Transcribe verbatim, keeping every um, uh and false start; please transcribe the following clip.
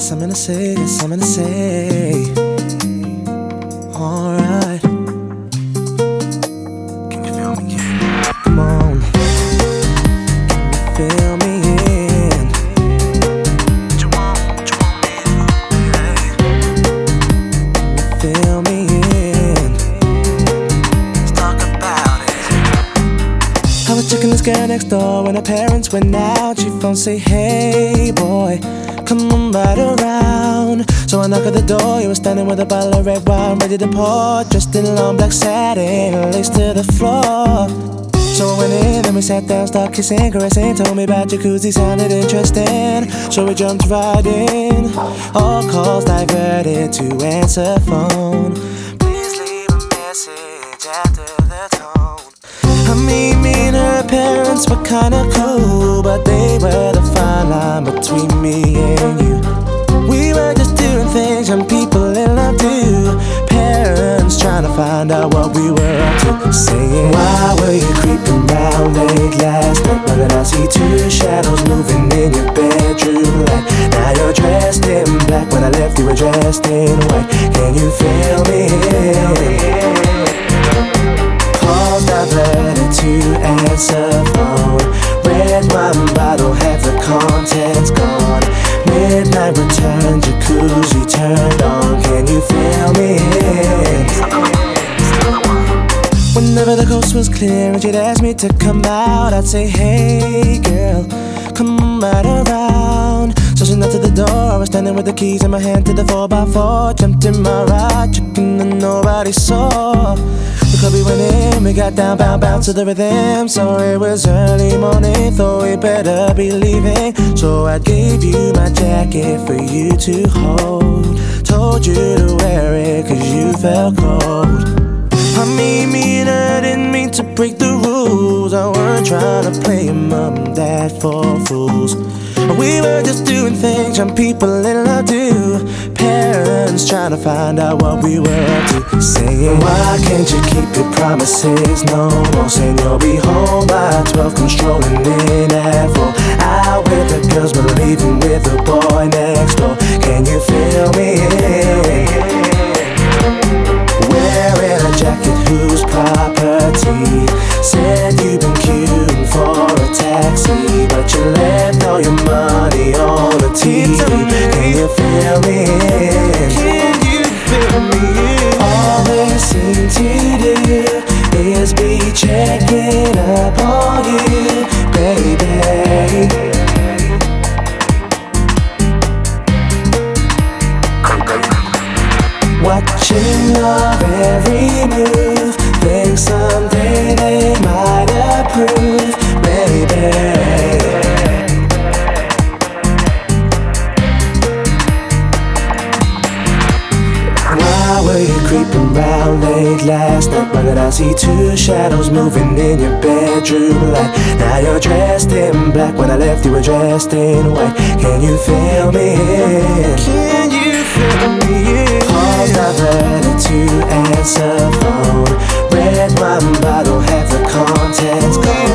something to say, got something to say. Alright. Can you feel me in? Come on. Can you feel me in? What you want, what you want me to do? Can you feel me in? Let's talk about it. I was checking this girl next door when her parents went out. She phoned, say, hey boy, come on right around. So I knock at the door, you were standing with a bottle of red wine ready to pour, dressed in long black satin, lace to the floor. So I went in and we sat down, started kissing, caressing, told me about jacuzzi, sounded interesting. So we jumped right in, all calls diverted to answer phone. Please leave a message after the tone. I mean, me and her parents were kinda cool, but they were the fine line between me and you. We were just doing things young people in love do. Parents trying to find out what we were up to, saying, why were you creeping round late last night? Why did I see two shadows moving in your bedroom light? Now you're dressed in black, when I left you were dressed in white. Can you feel me? Calls diverted to answer phone. Red wine bottle, half the contents gone. Midnight return, jacuzzi turned on. Can you feel me? Whenever the coast was clear and she'd ask me to come out, I'd say, hey girl, come on right around. So she knocked at the door, I was standing with the keys in my hand to the four by four. Jumped in my ride, checking that nobody saw. The club we went in, we got down, bound, bound to the rhythm. So it was early morning, thought we better be leaving. So I gave you my jacket for you to hold. Told you to wear it cause you felt cold. I mean, me and her didn't mean to break the rules. I weren't trying to play mom and dad for fools. We were just doing things young people in love do. Parents trying to find out what we were up to, saying, why can't you keep your promises no more? Saying you'll be home by twelve, come strolling in at four. Out with the girls but leaving with the boy next door. Can you feel me? Wearing a jacket whose property. Said you've been queuing for a taxi, but you left all your money on the T V. Can you feel me? Can you feel me? All they seem to do is be checking up on you, baby. Watching your every move, think someday they might approve, baby. Why were you creeping round late last night? Why did I see two shadows moving in your bedroom light? Now you're dressed in black, when I left you were dressed in white. Can you feel me? Can you feel me? Calls diverted to answer phone. Red wine bottle, half the contents gone.